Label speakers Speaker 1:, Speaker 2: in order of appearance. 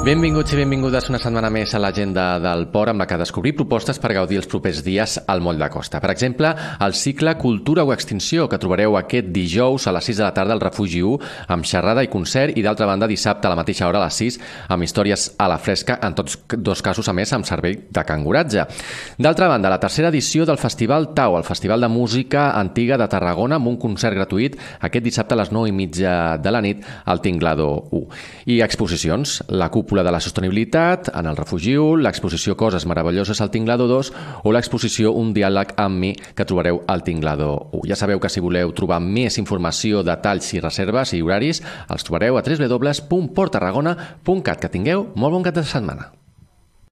Speaker 1: Benvinguts i benvingudes una setmana més a l'agenda del Port, amb la que descobrir propostes per gaudir els propers dies al Moll de Costa. Per exemple, el cicle Cultura o Extinció, que trobareu aquest dijous a les 6 de la tarda al Refugi 1, amb xerrada i concert, i d'altra banda dissabte a la mateixa hora a les 6, amb històries a la fresca, en tots dos casos a més amb servei de canguratge. D'altra banda, la tercera edició del Festival Tau, el Festival de Música Antiga de Tarragona, amb un concert gratuït aquest dissabte a les 9:30 de la nit al Tinglado 1. I exposicions, la Cúpula de la Sostenibilitat en el Refugi 1, l'exposició Coses Meravelloses al Tinglado 2 o l'exposició Un diàleg amb mi que trobareu al Tinglado 1. Ja sabeu que si voleu trobar més informació, detalls i reserves i horaris, els trobareu a www.porttarragona.cat. Que tingueu molt bon cap de setmana.